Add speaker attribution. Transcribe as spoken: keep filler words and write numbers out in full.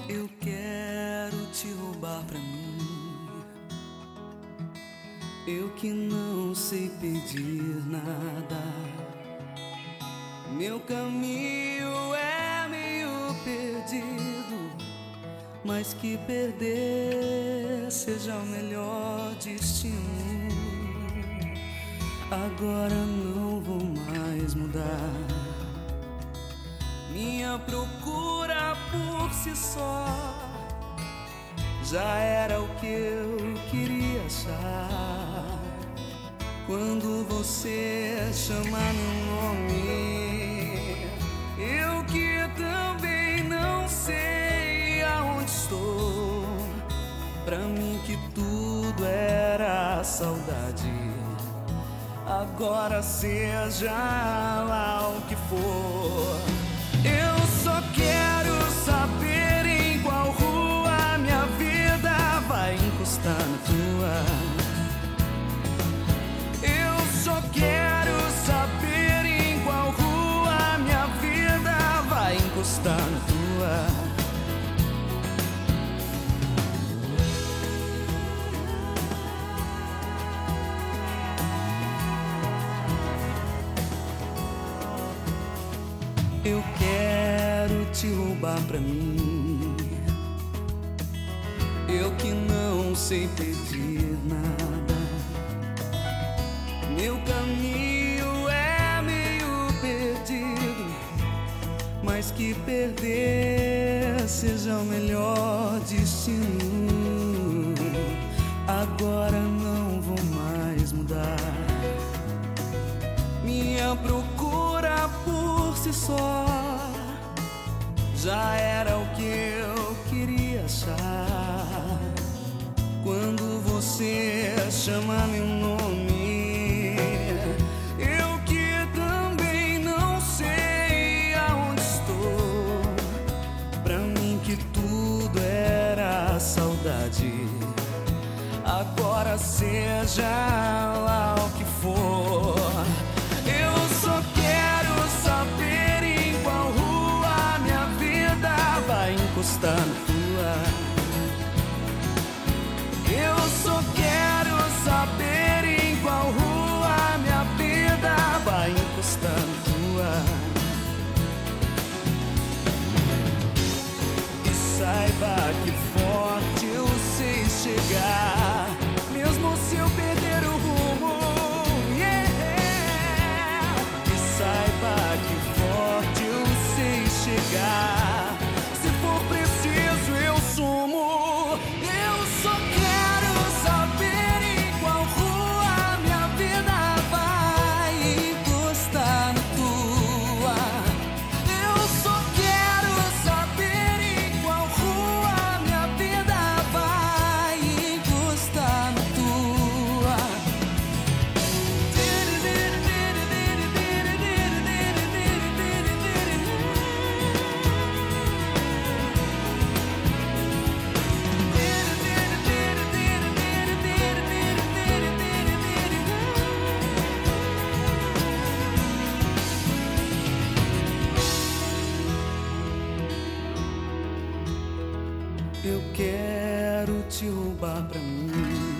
Speaker 1: Eu quero te roubar pra mim, eu que não sei pedir nada. Meu caminho é meio perdido, mas que perder seja o melhor destino. Agora não vou mais mudar. Minha procura por si só já era o que eu queria achar. Quando você chama meu nome, eu que também não sei aonde estou. Pra mim que tudo era saudade, agora seja lá o que for. Eu só quero saber em qual rua minha vida vai encostar na tua. Eu só quero saber em qual rua minha vida vai encostar na tua. Eu quero te roubar pra mim, eu que não sei pedir nada. Meu caminho é meio perdido, mas que perder seja o melhor destino. Agora não vou mais mudar. Minha procura por si só já era o que eu queria achar. Quando você chama meu nome, eu que também não sei aonde estou. Pra mim que tudo era saudade, agora seja lá o que for. Eu só quero saber em qual rua minha vida vai encostar na tua. Eu só quero saber em qual rua minha vida vai encostar na tua. E saiba que forte eu sei chegar, mesmo se eu perder o rumo. Saiba que forte eu sei chegar, se for preciso eu sumo. Eu só quero saber em qual rua minha vida vai encostar na tua. Eu só quero saber em qual rua minha vida vai encostar na tua. Eu quero te roubar pra mim,